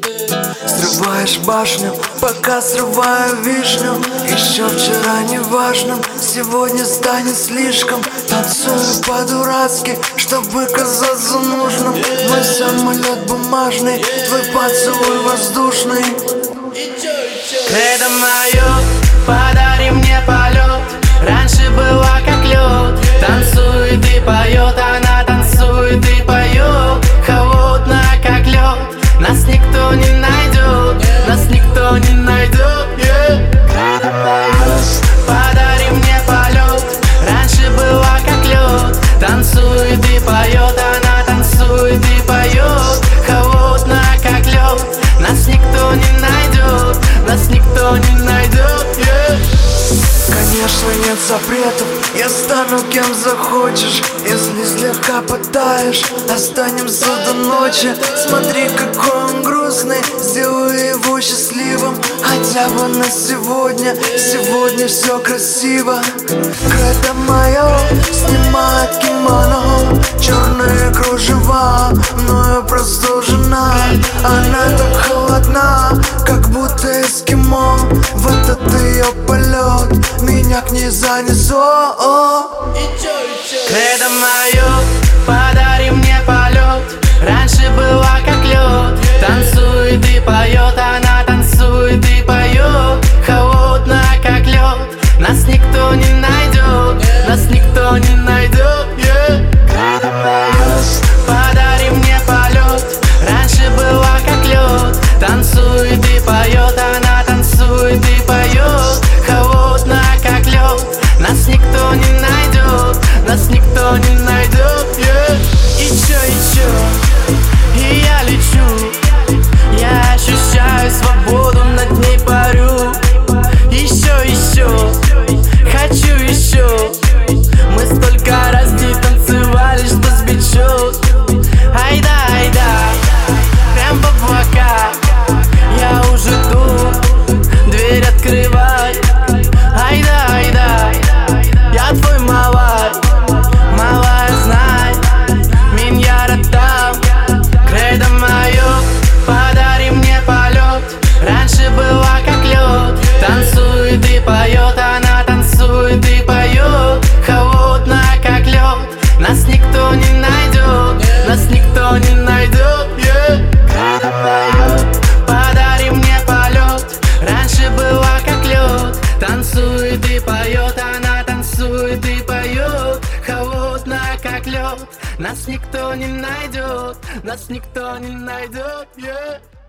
Срываешь башню, пока срываю вишню. Еще вчера неважным, сегодня станет слишком. Танцую по-дурацки, чтобы казаться нужным. Мой самолет бумажный, твой поцелуй воздушный. Кредо мое, подари мне полет. Раньше была как лед. Танцует и поет, она танцует и поет. Холодная как лед. Нас никто не найдет, нас никто не найдет. Кредо мое, подари мне полет. Раньше была как лед. Танцует и поет, она танцует и поет. Холодная как лед. Нас никто не найдет, нас никто не найдет. Конечно, нет запретов, я стану кем захочешь. Если слегка потаешь, останемся до ночи. Смотри, какой он грустный, сделаю его счастливым. Хотя бы на сегодня, сегодня все красиво. Кредо мое снимает кимоно, черные кружева, мною простужена. Она так холодна, как будто эскимо. В этот ее полет меня к ней занесло. Кредо мое, подари мне полет. Раньше была как лед. Танцует и поет, она танцует и поет. Холодная как лед. Нас никто не найдет, нас никто не найдет. Кредо мое, подари мне полет. Раньше была как лед. Танцует и поет, она танцует и поет. Холодная как лед. Нас никто не найдет, нас никто не найдет. Еще, и я лечу. Я ощущаю свободу, над ней парю. Еще, хочу еще. Мы столько раз не танцевали, что сбить счет. Айда, прям в облака. Я уже тут, дверь открывай. Айда, я твой малай. Малая, знай, меня там. Кредо мое, подари мне полет. Раньше была как лед. Танцует и поет, она танцует и поет. Холодная как лед. Нас никто не найдет, нас никто не найдет. Кредо мое, подари мне полет. Раньше была как лед. Танцует и поет, она танцует и поет. Холодная как лед. Нас никто не найдет, нас никто не найдет.